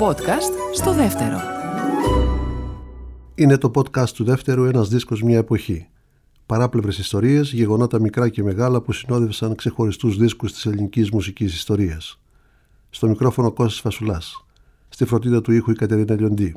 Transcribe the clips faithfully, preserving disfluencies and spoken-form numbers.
podcast στο δεύτερο. Είναι το podcast του δεύτερου, ένας δίσκος μια εποχή. Παράπλευρες ιστορίες, γεγονότα μικρά και μεγάλα που συνόδευσαν ξεχωριστούς δίσκους της ελληνικής μουσικής ιστορίας. Στο μικρόφωνο Κώστας Φασουλάς. Στη φροντίδα του ήχου η Κατερίνα Λιοντή.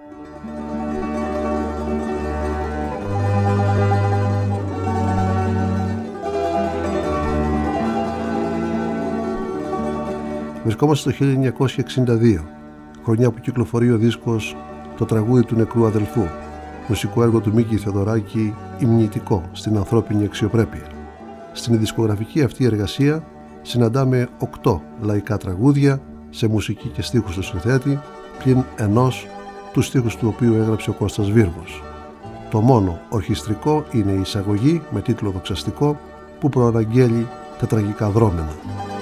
Βρισκόμαστε το χίλια εννιακόσια εξήντα δύο, χρονιά που κυκλοφορεί ο δίσκος «Το τραγούδι του νεκρού αδελφού», μουσικό έργο του Μίκη Θεοδωράκη, υμνητικό στην ανθρώπινη αξιοπρέπεια. Στην δισκογραφική αυτή εργασία συναντάμε οκτώ λαϊκά τραγούδια σε μουσική και στίχους του συνθέτη, πλην ενός του στίχους του οποίου έγραψε ο Κώστας Βίργος. Το μόνο ορχιστρικό είναι η εισαγωγή με τίτλο δοξαστικό που προαναγγέλει τα τραγικά δρόμενα.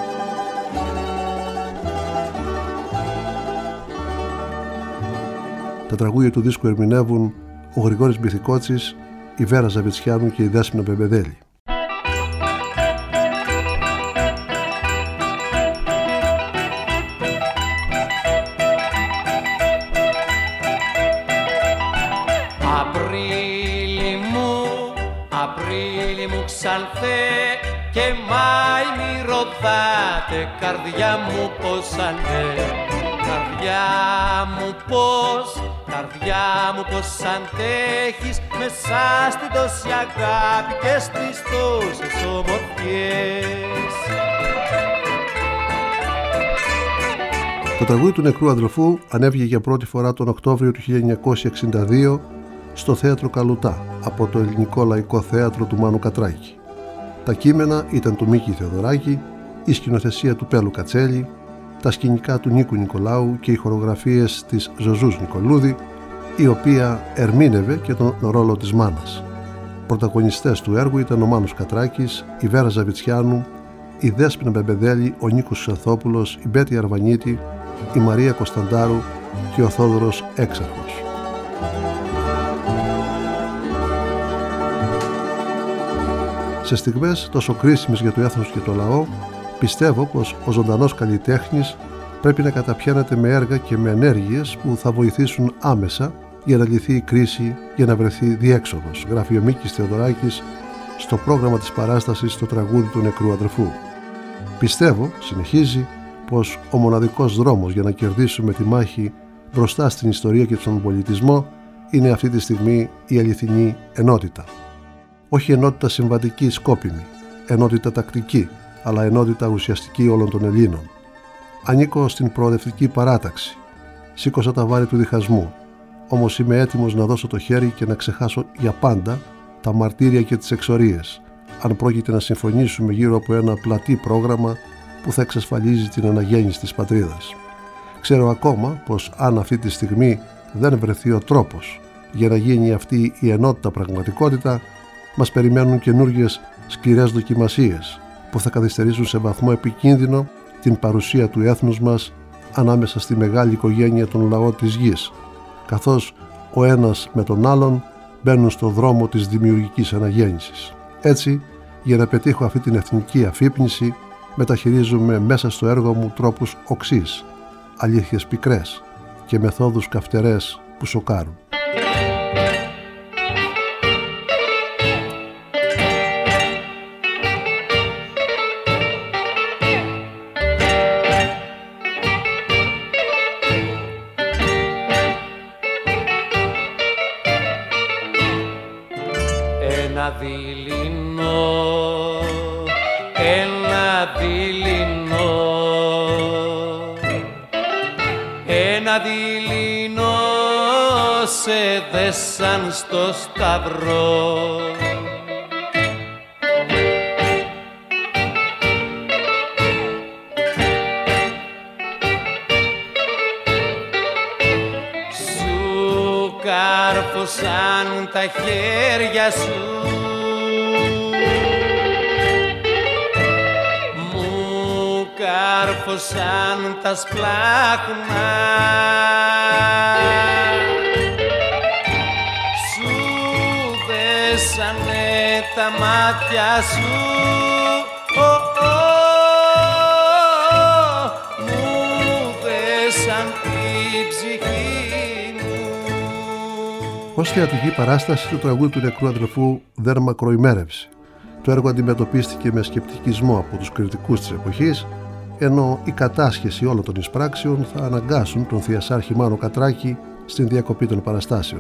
Τα τραγούδια του δίσκου ερμηνεύουν ο Γρηγόρης Μπιθικότσης, η Βέρα Ζαβιτσιάνου και η Δέσποινα Μπεμπεδέλη. Απρίλη μου, Απρίλη μου ξανθέ και Μάη μη ρωτάτε, καρδιά μου πως ανέ. Καρδιά μου πως, καρδιά μου πως αντέχεις μέσα στην τόση αγάπη και στις τόσες ομορφιές. Το τραγούδι του νεκρού αδελφού ανέβηκε για πρώτη φορά τον Οκτώβριο του χίλια εννιακόσια εξήντα δύο στο Θέατρο Καλουτά από το Ελληνικό Λαϊκό Θέατρο του Μάνου Κατράκη. Τα κείμενα ήταν του Μίκη Θεοδωράκη, η σκηνοθεσία του Πέλου Κατσέλη, τα σκηνικά του Νίκου Νικολάου και οι χορογραφίες της Ζωζούς Νικολούδη, η οποία ερμήνευε και τον ρόλο της μάνας. Πρωταγωνιστές του έργου ήταν ο Μάνος Κατράκης, η Βέρα Ζαβιτσιάνου, η Δέσποινα Μπεμπεδέλη, ο Νίκος Ξανθόπουλος, η Μπέτη Αρβανίτη, η Μαρία Κωνσταντάρου και ο Θόδωρος Έξαρχος. Σε στιγμές τόσο κρίσιμες για το έθνος και το λαό, πιστεύω πως ο ζωντανός καλλιτέχνης πρέπει να καταπιάνεται με έργα και με ενέργειες που θα βοηθήσουν άμεσα για να λυθεί η κρίση, για να βρεθεί διέξοδος, γράφει ο Μίκης Θεοδωράκης στο πρόγραμμα της παράστασης «Το τραγούδι του νεκρού αδελφού». Πιστεύω, συνεχίζει, πως ο μοναδικός δρόμος για να κερδίσουμε τη μάχη μπροστά στην ιστορία και στον πολιτισμό είναι αυτή τη στιγμή η αληθινή ενότητα. Όχι ενότητα συμβατική σκόπιμη, ενότητα τακτική, αλλά ενότητα ουσιαστική όλων των Ελλήνων. Ανήκω στην προοδευτική παράταξη. Σήκωσα τα βάρη του διχασμού, όμως είμαι έτοιμος να δώσω το χέρι και να ξεχάσω για πάντα τα μαρτύρια και τις εξορίες, αν πρόκειται να συμφωνήσουμε γύρω από ένα πλατή πρόγραμμα που θα εξασφαλίζει την αναγέννηση της πατρίδας. Ξέρω ακόμα πως αν αυτή τη στιγμή δεν βρεθεί ο τρόπος για να γίνει αυτή η ενότητα πραγματικότητα, μας περιμένουν καινούργιες σκληρές δοκιμασίες που θα καθυστερήσουν σε βαθμό επικίνδυνο την παρουσία του έθνους μας ανάμεσα στη μεγάλη οικογένεια των λαών της γης, καθώς ο ένας με τον άλλον μπαίνουν στο δρόμο της δημιουργικής αναγέννησης. Έτσι, για να πετύχω αυτή την εθνική αφύπνιση, μεταχειρίζομαι μέσα στο έργο μου τρόπους οξύς, αλήθειες πικρές και μεθόδους καυτερές που σοκάρουν. Ένα δειλινό, ένα δειλινό, ένα δειλινό σε δέσαν στο σταυρό. Σου κάρφωσαν τα χέρια σου, κάρφωσαν τα σπλάχνα, σου δέσανε τα μάτια σου, oh, oh, μου δέσαν τη ψυχή μου. Ως θεατρική παράσταση, το τραγούδι του νεκρού αδελφού δεν μακροημέρευσε. Το έργο αντιμετωπίστηκε με σκεπτικισμό από τους κριτικούς της εποχής, ενώ η κατάσχεση όλων των εισπράξεων θα αναγκάσουν τον Θειασάρχη Μάνο Κατράκη στην διακοπή των παραστάσεων.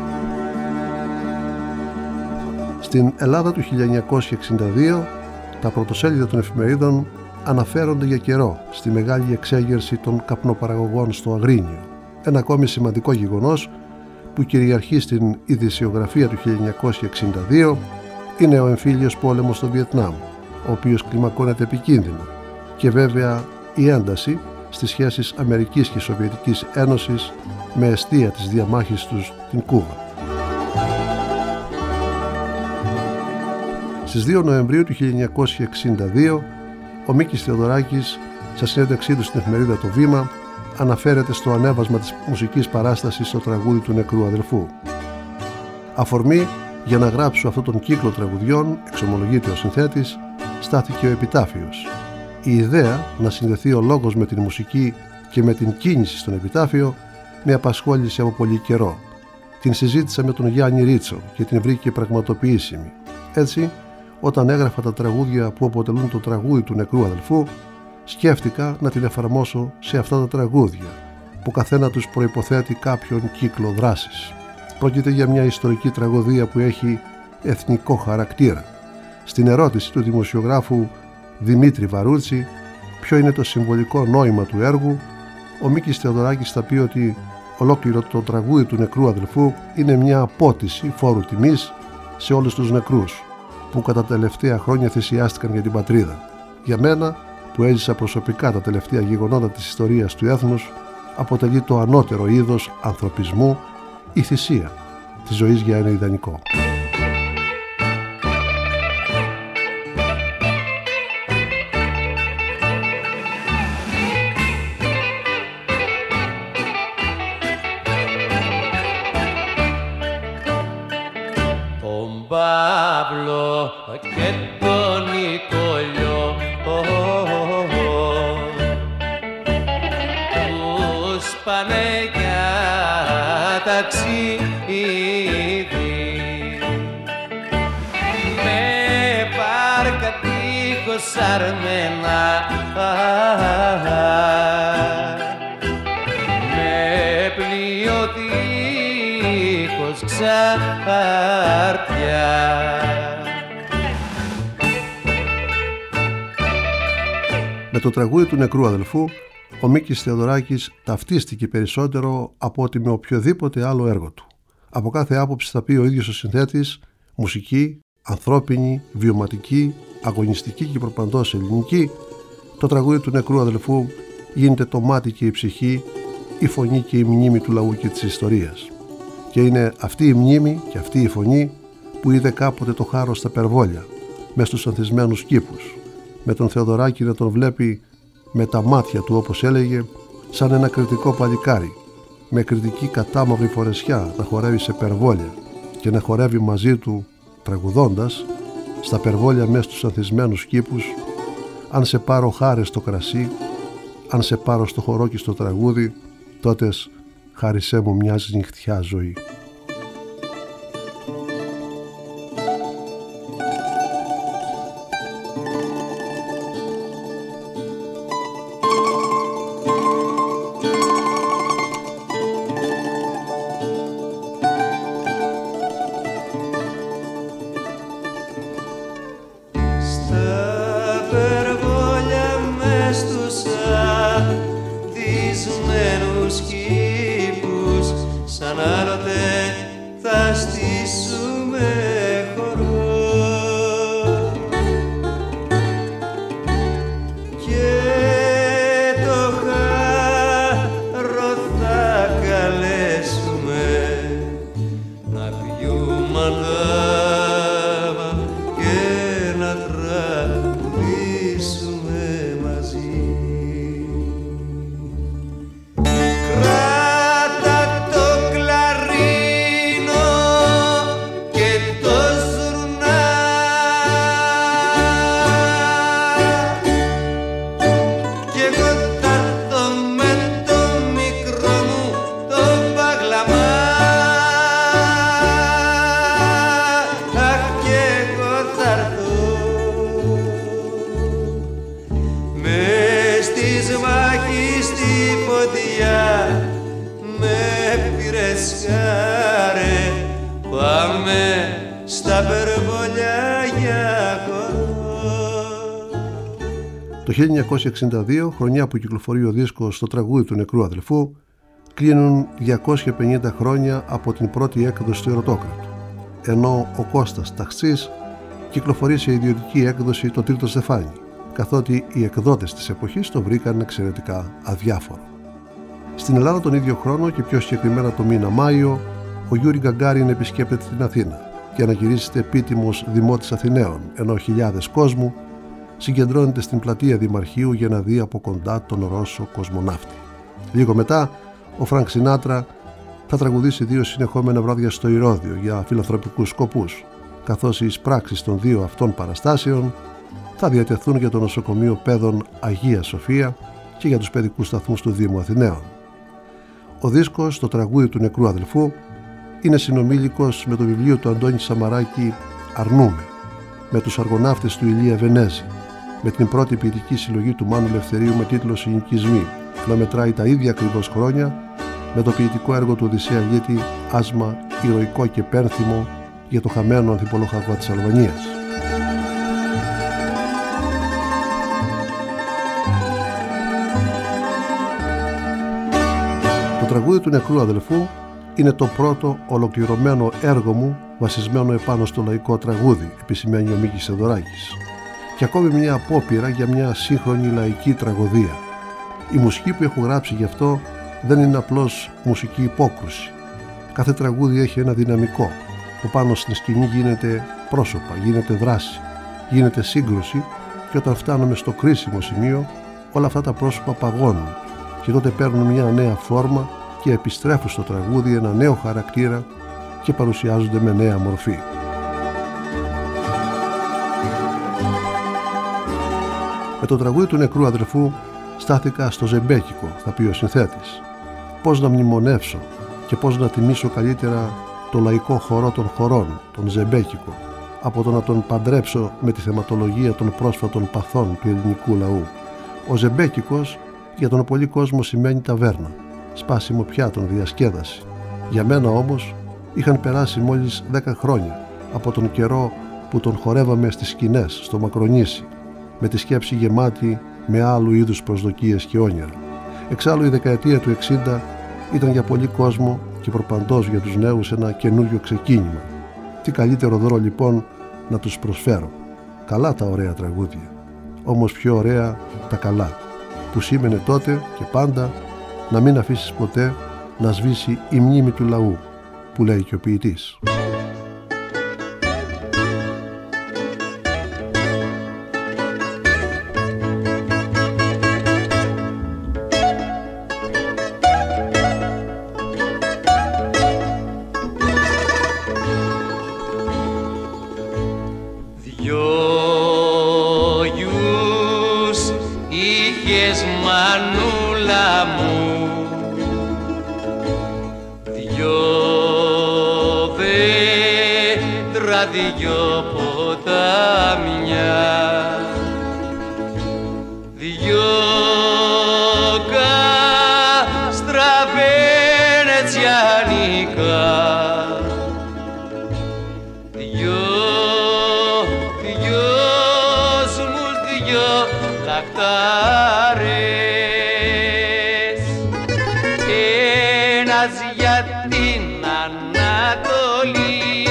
Στην Ελλάδα του χίλια εννιακόσια εξήντα δύο, τα πρωτοσέλιδα των εφημερίδων αναφέρονται για καιρό στη μεγάλη εξέγερση των καπνοπαραγωγών στο Αγρίνιο, ένα ακόμη σημαντικό γεγονός που κυριαρχεί στην ειδησιογραφία του χίλια εννιακόσια εξήντα δύο είναι ο εμφύλιος πόλεμος στο Βιετνάμ, ο οποίος κλιμακώνεται επικίνδυνα, και βέβαια η ένταση στις σχέσεις Αμερικής και Σοβιετικής Ένωσης με εστία της διαμάχης τους την Κούβα. Στις δύο Νοεμβρίου του χίλια εννιακόσια εξήντα δύο, ο Μίκης Θεοδωράκης, σε συνέντευξή του στην εφημερίδα Το Βήμα, αναφέρεται στο ανέβασμα της μουσικής παράστασης στο τραγούδι του νεκρού αδελφού. Αφορμή για να γράψω αυτόν τον κύκλο τραγουδιών, εξομολογείται ο συνθέτης, στάθηκε ο επιτάφιος. Η ιδέα να συνδεθεί ο λόγος με την μουσική και με την κίνηση στον επιτάφιο με απασχόλησε από πολύ καιρό. Την συζήτησα με τον Γιάννη Ρίτσο και την βρήκε πραγματοποιήσιμη. Έτσι, όταν έγραφα τα τραγούδια που αποτελούν το τραγούδι του νεκρού αδελφού, σκέφτηκα να την εφαρμόσω σε αυτά τα τραγούδια, που καθένα τους προϋποθέτει κάποιον κύκλο δράσης. Πρόκειται για μια ιστορική τραγωδία που έχει εθνικό χαρακτήρα. Στην ερώτηση του δημοσιογράφου Δημήτρη Βαρούτσι ποιο είναι το συμβολικό νόημα του έργου, ο Μίκης Θεοδωράκης θα πει ότι ολόκληρο το τραγούδι του νεκρού αδελφού είναι μια απότιση φόρου τιμής σε όλους τους νεκρούς που κατά τα τελευταία χρόνια θυσιάστηκαν για την πατρίδα. Για μένα, που έζησα προσωπικά τα τελευταία γεγονότα της ιστορίας του έθνους, αποτελεί το ανώτερο είδος ανθρωπισμού, η θυσία της ζωής για ένα ιδανικό. Τον Παύλο και τον Νικόλιο τους πάνε για ταξίδι με πάρκα τείχος αρμένα, με πλοίο τείχος ξαρτιά. Με το τραγούδι του νεκρού αδελφού, ο Μίκης Θεοδωράκης ταυτίστηκε περισσότερο από ότι με οποιοδήποτε άλλο έργο του. Από κάθε άποψη θα πει ο ίδιος ο συνθέτης, μουσική, ανθρώπινη, βιωματική, αγωνιστική και προπαντός ελληνική, το τραγούδι του νεκρού αδελφού γίνεται το μάτι και η ψυχή, η φωνή και η μνήμη του λαού και της ιστορίας. Και είναι αυτή η μνήμη και αυτή η φωνή που είδε κάποτε το χάρο στα Περβόλια, μες στους ανθισμένους κήπους, με τον Θεοδωράκη να τον βλέπει με τα μάτια του, όπως έλεγε, σαν ένα κριτικό παλικάρι, με κριτική κατάμαυρη φορεσιά να χορεύει σε Περβόλια και να χορεύει μαζί του τραγουδώντας στα Περβόλια μες στους ανθισμένους κήπους, αν σε πάρω χάρες στο κρασί, αν σε πάρω στο χορό και στο τραγούδι, τότες χάρισέ μου μια νυχτιά ζωή. Κράτα το κλαρί σκάρε, πάμε στα περβολιά για χορό. Το χίλια εννιακόσια εξήντα δύο, χρονιά που κυκλοφορεί ο δίσκος «Το τραγούδι του νεκρού αδελφού», κλείνουν διακόσια πενήντα χρόνια από την πρώτη έκδοση του Ερωτόκρατου, ενώ ο Κώστας Ταχτσής κυκλοφορεί σε ιδιωτική έκδοση το τρίτο στεφάνι, καθότι οι εκδότες της εποχής το βρήκαν εξαιρετικά αδιάφορο. Στην Ελλάδα τον ίδιο χρόνο και πιο συγκεκριμένα το μήνα Μάιο, ο Γιούρι Γκαγκάριν επισκέπτεται την Αθήνα και αναγυρίζεται επίτιμος δημότης Αθηναίων, ενώ χιλιάδες κόσμου συγκεντρώνεται στην πλατεία Δημαρχείου για να δει από κοντά τον Ρώσο κοσμοναύτη. Λίγο μετά, ο Φρανκ Σινάτρα θα τραγουδήσει δύο συνεχόμενα βράδια στο Ηρώδειο για φιλανθρωπικούς σκοπούς, καθώς οι εισπράξεις των δύο αυτών παραστάσεων θα διατεθούν για το νοσοκομείο παιδών Αγία Σοφία και για τους παιδικούς σταθμούς του Δήμου Αθηναίων. Ο δίσκος «Το τραγούδι του νεκρού αδελφού» είναι συνομήλικος με το βιβλίο του Αντώνη Σαμαράκη «Αρνούμε», με τους αργοναύτες του Ηλία Βενέζη, με την πρώτη ποιητική συλλογή του Μάνου Λευθερίου με τίτλο «Συνοικισμοί», να μετράει τα ίδια ακριβώς χρόνια με το ποιητικό έργο του Οδυσσέα Λίτη «Άσμα, ηρωικό και πένθυμο για το χαμένο ανθιπολοχαγό της Αλβανίας». Το τραγούδι του νεκρού αδελφού είναι το πρώτο ολοκληρωμένο έργο μου βασισμένο επάνω στο λαϊκό τραγούδι, επισημαίνει ο Μίκης Θεοδωράκης, και ακόμη μια απόπειρα για μια σύγχρονη λαϊκή τραγωδία. Η μουσική που έχω γράψει γι' αυτό δεν είναι απλώς μουσική υπόκρουση. Κάθε τραγούδι έχει ένα δυναμικό που πάνω στην σκηνή γίνεται πρόσωπα, γίνεται δράση, γίνεται σύγκρουση, και όταν φτάνουμε στο κρίσιμο σημείο όλα αυτά τα πρόσωπα παγώνουν και τότε παίρνουν μια νέα φόρμα και επιστρέφουν στο τραγούδι ένα νέο χαρακτήρα και παρουσιάζονται με νέα μορφή. Με το τραγούδι του νεκρού αδελφού στάθηκα στο ζεμπέκικο, θα πει ο συνθέτης. Πώς να μνημονεύσω και πώς να τιμήσω καλύτερα το λαϊκό χορό των χορών, τον ζεμπέκικο, από το να τον παντρέψω με τη θεματολογία των πρόσφατων παθών του ελληνικού λαού. Ο ζεμπέκικος για τον πολύ κόσμο σημαίνει ταβέρνα, σπάσιμο πιάτων, διασκέδαση. Για μένα όμως είχαν περάσει μόλις δέκα χρόνια από τον καιρό που τον χορεύαμε στις σκηνές, στο Μακρονήσι, με τη σκέψη γεμάτη με άλλου είδους προσδοκίες και όνειρα. Εξάλλου η δεκαετία του εξήντα ήταν για πολύ κόσμο και προπαντός για τους νέους ένα καινούριο ξεκίνημα. Τι καλύτερο δώρο λοιπόν να τους προσφέρω. Καλά τα ωραία τραγούδια, όμως πιο ωραία τα καλά, που σήμαινε τότε και πάντα να μην αφήσεις ποτέ να σβήσει η μνήμη του λαού, που λέει και ο ποιητής. Δυο ποτάμια, δυο κάστρα βενετσιανικά, δυο, δυο σμους, δυο λαχτάρες, ένας για την Ανατολή,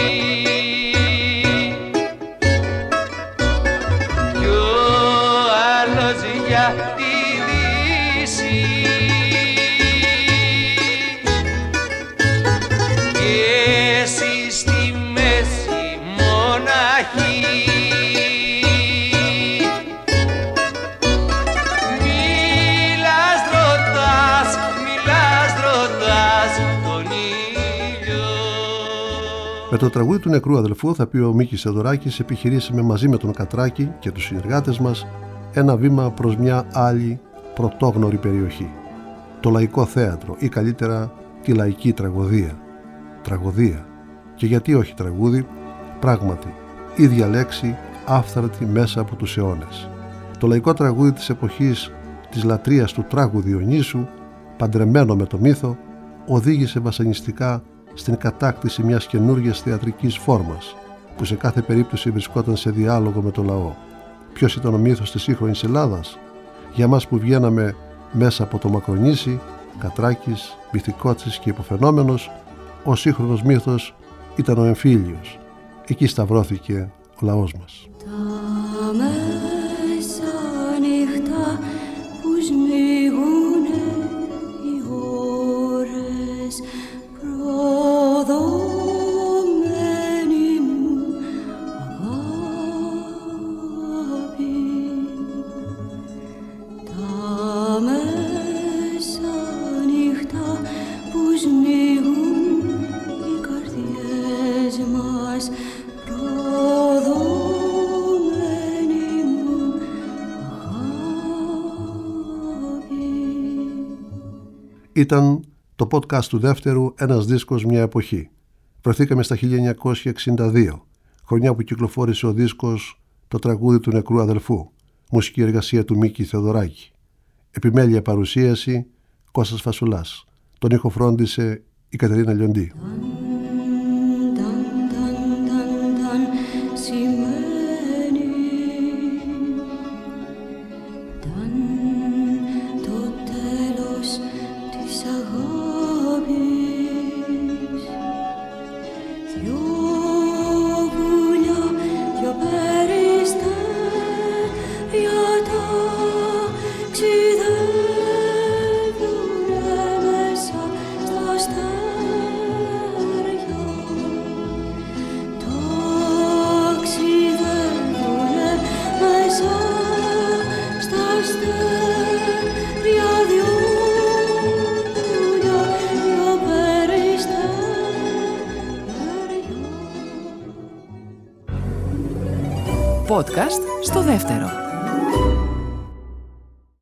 τη Δύση, και εσύ στη μέση μοναχή. Μιλάς ρωτάς, μιλάς ρωτάς τον ήλιο. Με το τραγούδι του νεκρού αδελφού, θα πει ο Μίκης Θεοδωράκης, επιχειρήσαμε μαζί με τον Κατράκη και τους συνεργάτες μας ένα βήμα προς μια άλλη πρωτόγνωρη περιοχή. Το λαϊκό θέατρο ή καλύτερα τη λαϊκή τραγωδία. Τραγωδία. Και γιατί όχι τραγούδι, πράγματι, ίδια λέξη άφθαρτη μέσα από τους αιώνες. Το λαϊκό τραγούδι της εποχής της λατρείας του τράγου Διονύσου, παντρεμένο με το μύθο, οδήγησε βασανιστικά στην κατάκτηση μιας καινούργιας θεατρικής φόρμας, που σε κάθε περίπτωση βρισκόταν σε διάλογο με το λαό. Ποιος ήταν ο μύθος της σύγχρονης Ελλάδας? Για μας που βγαίναμε μέσα από το Μακρονήσι, Κατράκης, Μπιθικότσης και Υποφαινόμενος, ο σύγχρονος μύθος ήταν ο εμφύλιος. Εκεί σταυρώθηκε ο λαός μας. Τα μεσάνυχτα που σμίγουνε οι ώρες, προδομένη μου αγάπη. Τα μεσάνυχτα που σμίγουν οι καρδιές μας, προδομένη μου αγάπη. Ήταν το podcast του δεύτερου «Ένας δίσκος, μια εποχή». Βρεθήκαμε στα χίλια εννιακόσια εξήντα δύο, χρονιά που κυκλοφόρησε ο δίσκος «Το τραγούδι του νεκρού αδελφού», μουσική εργασία του Μίκη Θεοδωράκη. Επιμέλεια παρουσίαση Κώστας Φασουλάς. Τον ήχο φρόντισε η Κατερίνα Λιοντή. Podcast στο δεύτερο.